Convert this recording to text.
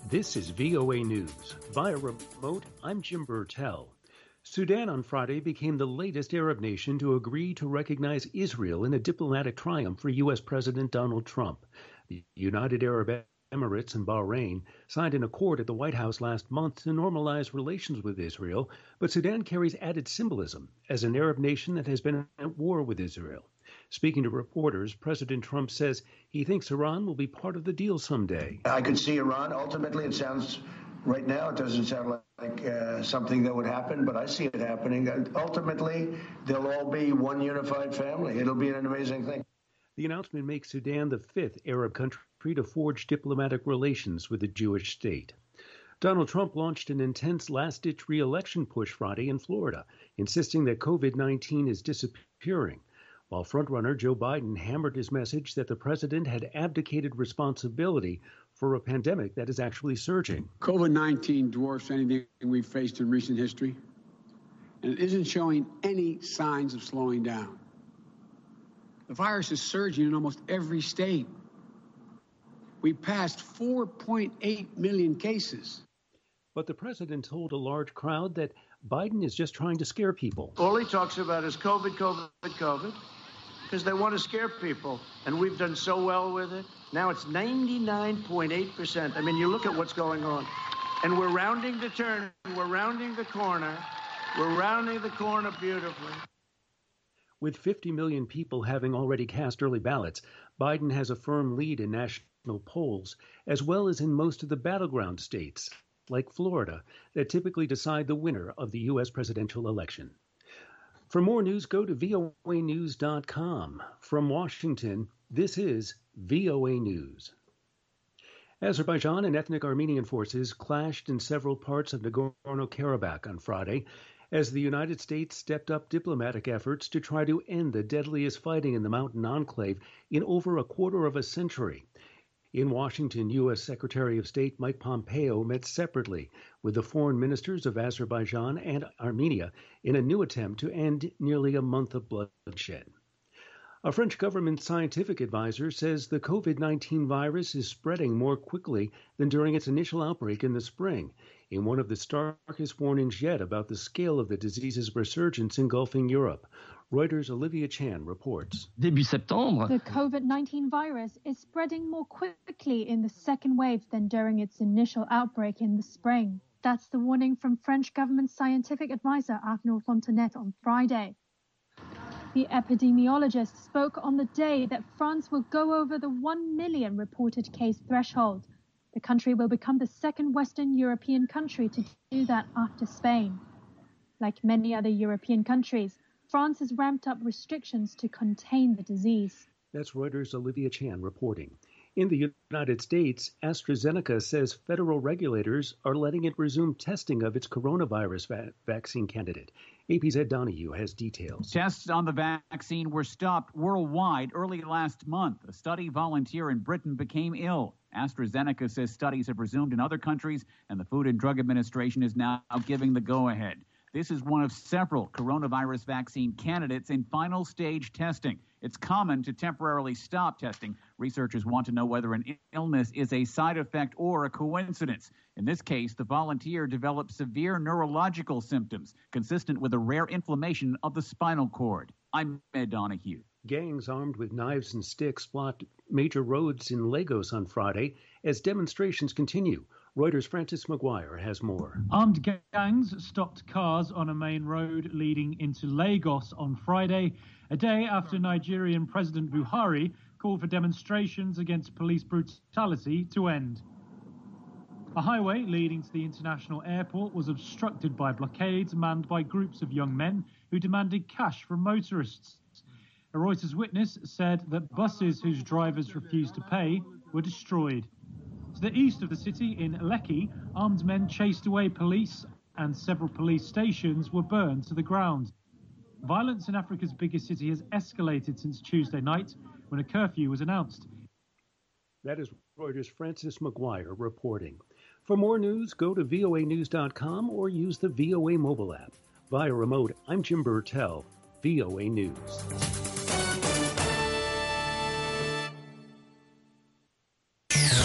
This is VOA News. Via remote, I'm Jim Burtell. Sudan on Friday became the latest Arab nation to agree to recognize Israel in a diplomatic triumph for U.S. President Donald Trump. The United Arab Emirates and Bahrain signed an accord at the White House last month to normalize relations with Israel, but Sudan carries added symbolism as an Arab nation that has been at war with Israel. Speaking to reporters, President Trump says he thinks Iran will be part of the deal someday. I could see Iran. Ultimately, it sounds, right now, it doesn't sound like something that would happen, but I see it happening. Ultimately, they'll all be one unified family. It'll be an amazing thing. The announcement makes Sudan the fifth Arab country to forge diplomatic relations with the Jewish state. Donald Trump launched an intense last-ditch re-election push Friday in Florida, insisting that COVID-19 is disappearing, while frontrunner Joe Biden hammered his message that the president had abdicated responsibility for a pandemic that is actually surging. COVID-19 dwarfs anything we've faced in recent history, and it isn't showing any signs of slowing down. The virus is surging in almost every state. We passed 4.8 million cases. But the president told a large crowd that Biden is just trying to scare people. All he talks about is COVID, COVID, COVID, because they want to scare people. And we've done so well with it. Now it's 99.8%. I mean, you look at what's going on. And we're rounding the turn. We're rounding the corner. We're rounding the corner beautifully. With 50 million people having already cast early ballots, Biden has a firm lead in national polls, as well as in most of the battleground states, like Florida, that typically decide the winner of the U.S. presidential election. For more news, go to voanews.com. From Washington, this is VOA News. Azerbaijan and ethnic Armenian forces clashed in several parts of Nagorno-Karabakh on Friday, as the United States stepped up diplomatic efforts to try to end the deadliest fighting in the mountain enclave in over a quarter of a century. In Washington, U.S. Secretary of State Mike Pompeo met separately with the foreign ministers of Azerbaijan and Armenia in a new attempt to end nearly a month of bloodshed. A French government scientific advisor says the COVID-19 virus is spreading more quickly than during its initial outbreak in the spring, in one of the starkest warnings yet about the scale of the disease's resurgence engulfing Europe. Reuters' Olivia Chan reports. Début septembre, the COVID-19 virus is spreading more quickly in the second wave than during its initial outbreak in the spring. That's the warning from French government scientific advisor Arnaud Fontanet on Friday. The epidemiologist spoke on the day that France will go over the 1 million reported case threshold. The country will become the second Western European country to do that after Spain. Like many other European countries, France has ramped up restrictions to contain the disease. That's Reuters' Olivia Chan reporting. In the United States, AstraZeneca says federal regulators are letting it resume testing of its coronavirus vaccine candidate. AP's Ed Donahue has details. Tests on the vaccine were stopped worldwide early last month. A study volunteer in Britain became ill. AstraZeneca says studies have resumed in other countries, and the Food and Drug Administration is now giving the go-ahead. This is one of several coronavirus vaccine candidates in final stage testing. It's common to temporarily stop testing. Researchers want to know whether an illness is a side effect or a coincidence. In this case, the volunteer developed severe neurological symptoms consistent with a rare inflammation of the spinal cord. I'm Ed Donahue. Gangs armed with knives and sticks blocked major roads in Lagos on Friday as demonstrations continue. Reuters' Francis McGuire has more. Armed gangs stopped cars on a main road leading into Lagos on Friday, a day after Nigerian President Buhari called for demonstrations against police brutality to end. A highway leading to the international airport was obstructed by blockades manned by groups of young men who demanded cash from motorists. A Reuters witness said that buses whose drivers refused to pay were destroyed. To the east of the city, in Lekki, armed men chased away police and several police stations were burned to the ground. Violence in Africa's biggest city has escalated since Tuesday night when a curfew was announced. That is Reuters' Francis McGuire reporting. For more news, go to voanews.com or use the VOA mobile app. Via remote, I'm Jim Burtell, VOA News.